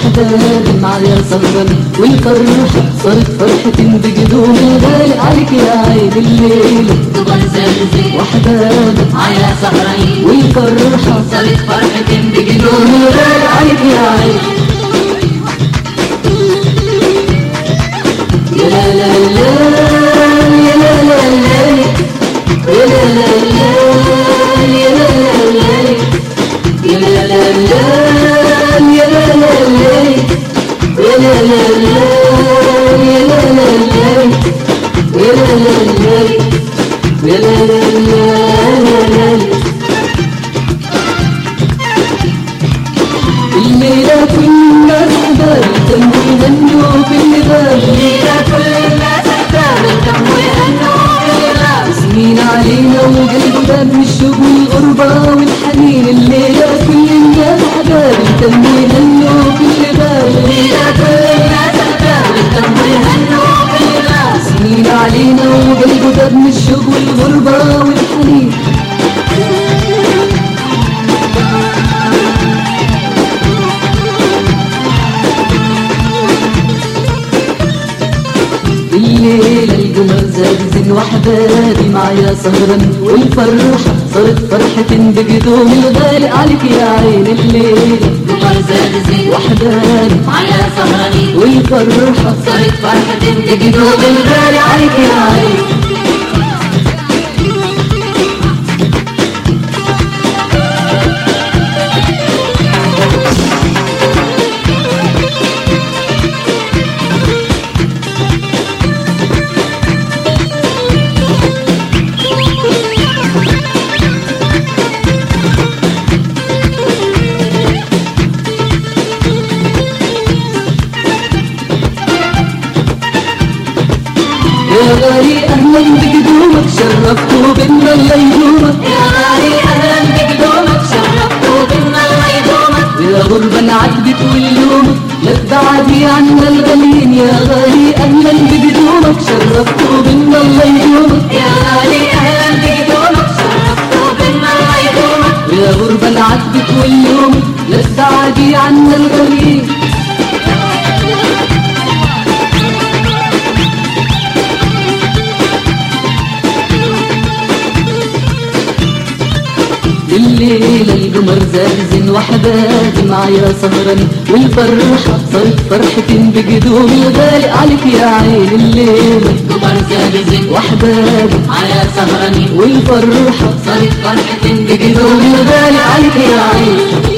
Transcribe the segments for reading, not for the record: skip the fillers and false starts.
وحداني معايا سهراني، والفرحة صارت فرحة بقدوم الغالي عليك يا عين الليلة. قمر زلزل وحداني معايا سهراني، والفرحة صارت فرحة بقدوم قدوم الغالي عليك يا عين. يا لا لا لا يا لا لا لا يا لا لا لا يا لا لا لا يا لا لا لا يا لا لا لا يا لا لا لا يا لا لا لا يا لا لا لا يا لا لا لا. الليلة كل الناس حباب تنبو يغنوا باللباب، الليلة كل الناس احباب يغنوا يهنوا باللباب، سنين علينا وقلبه داب من الشوق والغربة والحنين. الليلة كل الناس حباب تنبو يغنوا باللباب، الليلة كل الناس احباب يغنوا يهنوا باللباب، سنين علينا وقلبه داب من الشوق والغربة والحنين. الليلة القمر زلزل وحداني معايا سهران، والفرحة صارت فرحة بقدوم الغالي عليك يا عين الليلة. قمر زلزل وحداني معايا سهراني، والفرحة صارت فرحة بقدوم الغالي عليك يا عين. يا غالي أهلا بقدومك شرفتوا بنا الله يدومك، يا غالي أهلا بقدومك شرفتوا بنا الله يدومك، يا غربا عدت واليومك لا تبعدي عنا الغالين. يا غالي أهلا بقدومك شرفتوا بنا الله يدومك، يا غالي أهلا بقدومك شرفتوا بنا الله يدومك، يا غربا عدت واليومك لا تبعدي عنا الغالين. الليلة القمر زلزل وحداني معايا سهراني، والفرحة صارت فرحة بقدوم الغالي عليك يا عين الليلة. قمر زلزل وحداني معايا سهراني، والفرحة صارت فرحة بقدوم الغالي عليك يا عين.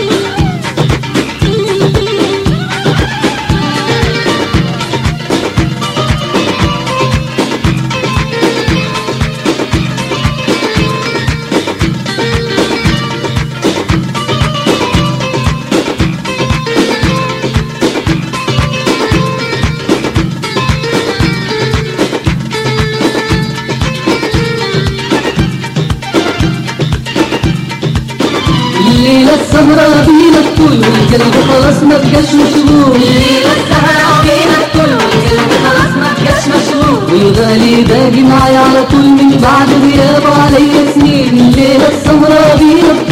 الليلة السهرة بينا الكل والقلب خلاص ما بقاش مشغول، الليلة السهرة بينا الكل والقلب خلاص ما بقاش مشغول، والغالي باقي معايا على طول من بعد غيابه عليا سنين. الليلة السهرة بينا